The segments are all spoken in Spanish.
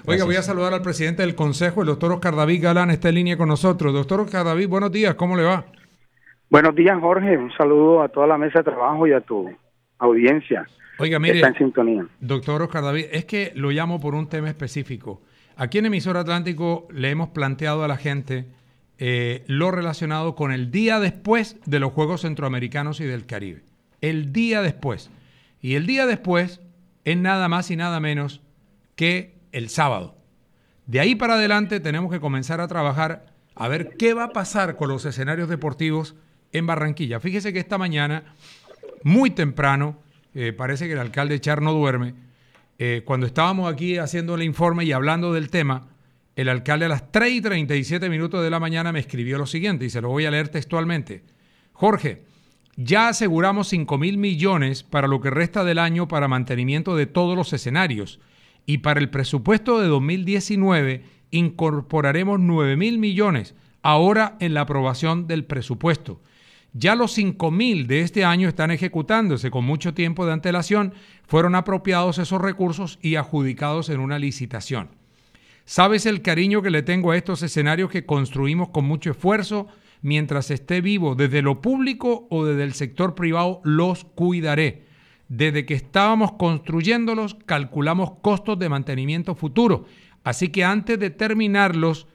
Oiga, voy a saludar al presidente del Consejo, el doctor Oscar David Galán, está en línea con nosotros. Doctor Oscar David, buenos días, ¿cómo le va? Buenos días, Jorge. Un saludo a toda la mesa de trabajo y a tu audiencia. Oiga, mire, está en sintonía. Doctor Oscar David, es que lo llamo por un tema específico. Aquí en Emisora Atlántico le hemos planteado a la gente lo relacionado con el día después de los Juegos Centroamericanos y del Caribe. El día después. Y el día después es nada más y nada menos que el sábado. De ahí para adelante tenemos que comenzar a trabajar a ver qué va a pasar con los escenarios deportivos en Barranquilla. Fíjese que esta mañana, muy temprano, parece que el alcalde Char no duerme, cuando estábamos aquí haciendo el informe y hablando del tema, el alcalde a las 3:37 de la mañana me escribió lo siguiente, y se lo voy a leer textualmente. Jorge, ya aseguramos 5.000 millones para lo que resta del año para mantenimiento de todos los escenarios, y para el presupuesto de 2019 incorporaremos 9.000 millones ahora en la aprobación del presupuesto. Ya los 5.000 de este año están ejecutándose con mucho tiempo de antelación, fueron apropiados esos recursos y adjudicados en una licitación. ¿Sabes el cariño que le tengo a estos escenarios que construimos con mucho esfuerzo? Mientras esté vivo, desde lo público o desde el sector privado, los cuidaré. Desde que estábamos construyéndolos, calculamos costos de mantenimiento futuro. Así que antes de terminarlos,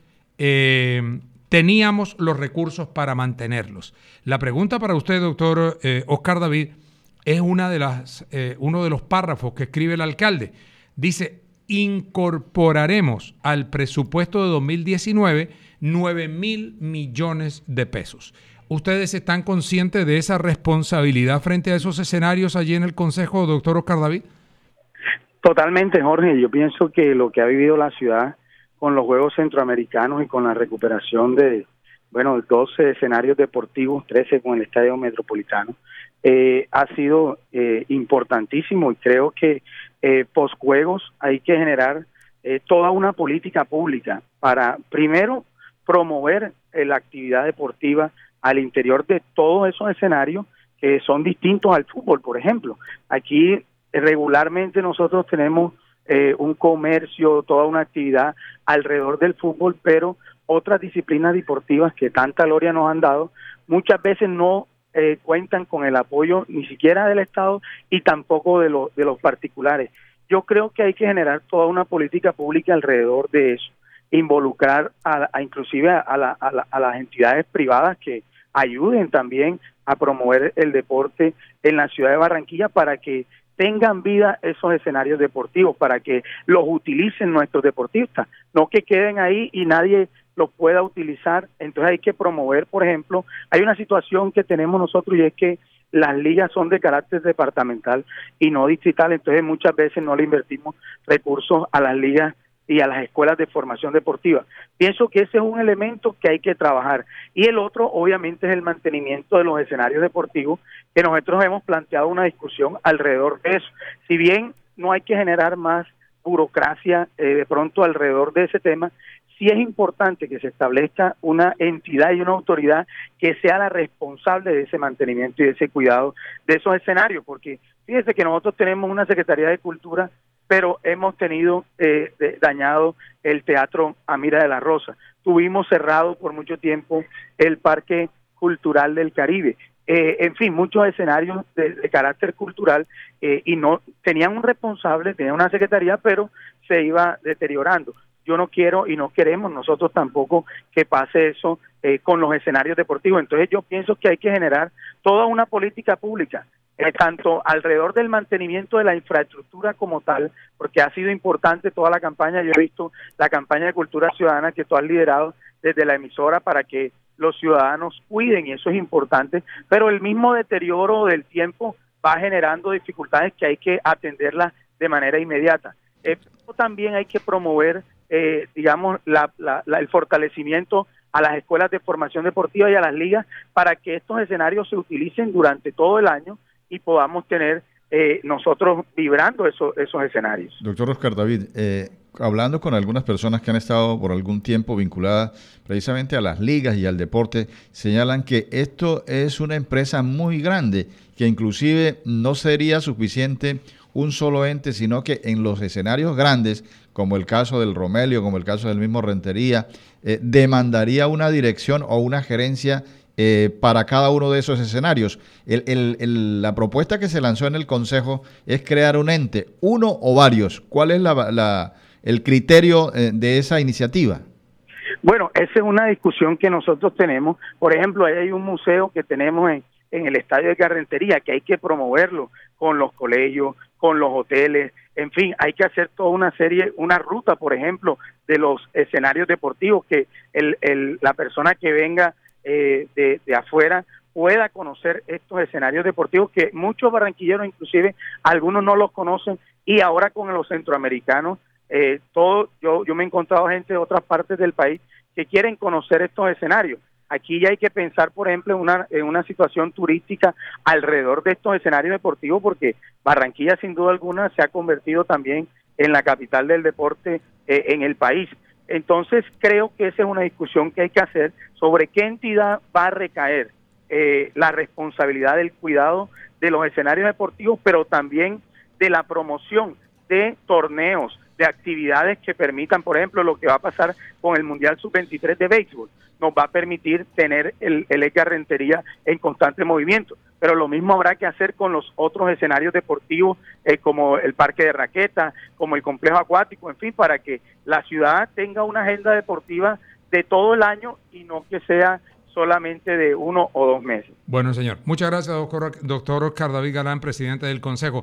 teníamos los recursos para mantenerlos. La pregunta para usted, doctor Oscar David, es uno de los párrafos que escribe el alcalde. Dice, incorporaremos al presupuesto de 2019 9.000 millones de pesos. ¿Ustedes están conscientes de esa responsabilidad frente a esos escenarios allí en el Consejo, doctor Oscar David? Totalmente, Jorge. Yo pienso que lo que ha vivido la ciudad con los Juegos Centroamericanos y con la recuperación de 12 escenarios deportivos, 13 con el Estadio Metropolitano, ha sido importantísimo, y creo que post-Juegos hay que generar toda una política pública para, primero, promover la actividad deportiva al interior de todos esos escenarios que son distintos al fútbol, por ejemplo. Aquí regularmente nosotros tenemos un comercio, toda una actividad alrededor del fútbol, pero otras disciplinas deportivas que tanta gloria nos han dado, muchas veces no cuentan con el apoyo ni siquiera del Estado y tampoco de los particulares. Yo creo que hay que generar toda una política pública alrededor de eso, involucrar inclusive a las entidades privadas que ayuden también a promover el deporte en la ciudad de Barranquilla para que tengan vida esos escenarios deportivos, para que los utilicen nuestros deportistas, no que queden ahí y nadie los pueda utilizar. Entonces hay que promover, por ejemplo, hay una situación que tenemos nosotros y es que las ligas son de carácter departamental y no distrital, entonces muchas veces no le invertimos recursos a las ligas y a las escuelas de formación deportiva. Pienso que ese es un elemento que hay que trabajar. Y el otro, obviamente, es el mantenimiento de los escenarios deportivos, que nosotros hemos planteado una discusión alrededor de eso. Si bien no hay que generar más burocracia de pronto alrededor de ese tema, sí es importante que se establezca una entidad y una autoridad que sea la responsable de ese mantenimiento y de ese cuidado de esos escenarios, porque fíjense que nosotros tenemos una Secretaría de Cultura, pero hemos tenido dañado el Teatro Amira de la Rosa. Tuvimos cerrado por mucho tiempo el Parque Cultural del Caribe. En fin, muchos escenarios de carácter cultural y no tenían un responsable, tenían una secretaría, pero se iba deteriorando. Yo no quiero y no queremos nosotros tampoco que pase eso con los escenarios deportivos. Entonces yo pienso que hay que generar toda una política pública, tanto alrededor del mantenimiento de la infraestructura como tal, porque ha sido importante toda la campaña. Yo he visto la campaña de cultura ciudadana que tú has liderado desde la emisora para que los ciudadanos cuiden, y eso es importante, pero el mismo deterioro del tiempo va generando dificultades que hay que atenderlas de manera inmediata. También hay que promover, digamos, el fortalecimiento a las escuelas de formación deportiva y a las ligas para que estos escenarios se utilicen durante todo el año y podamos tener nosotros vibrando esos escenarios. Doctor Oscar David, hablando con algunas personas que han estado por algún tiempo vinculadas precisamente a las ligas y al deporte, señalan que esto es una empresa muy grande, que inclusive no sería suficiente un solo ente, sino que en los escenarios grandes, como el caso del Romelio, como el caso del mismo Rentería, demandaría una dirección o una gerencia para cada uno de esos escenarios. La propuesta que se lanzó en el Consejo es crear un ente, uno o varios. ¿Cuál es el criterio de esa iniciativa? Bueno, esa es una discusión que nosotros tenemos. Por ejemplo, ahí hay un museo que tenemos en el Estadio de Rentería, que hay que promoverlo con los colegios, con los hoteles, en fin, hay que hacer toda una ruta, por ejemplo, de los escenarios deportivos, que la persona que venga de afuera pueda conocer estos escenarios deportivos, que muchos barranquilleros, inclusive algunos no los conocen, y ahora con los centroamericanos, yo me he encontrado gente de otras partes del país que quieren conocer estos escenarios. Aquí ya hay que pensar, por ejemplo, en una situación turística alrededor de estos escenarios deportivos, porque Barranquilla, sin duda alguna, se ha convertido también en la capital del deporte en el país. Entonces, creo que esa es una discusión que hay que hacer sobre qué entidad va a recaer la responsabilidad del cuidado de los escenarios deportivos, pero también de la promoción de torneos, de actividades que permitan, por ejemplo, lo que va a pasar con el Mundial Sub-23 de béisbol, nos va a permitir tener el Edgar Rentería en constante movimiento. Pero lo mismo habrá que hacer con los otros escenarios deportivos, como el parque de raquetas, como el complejo acuático, en fin, para que la ciudad tenga una agenda deportiva de todo el año y no que sea solamente de 1 o 2 meses. Bueno, señor. Muchas gracias, doctor Oscar David Galán, presidente del Consejo.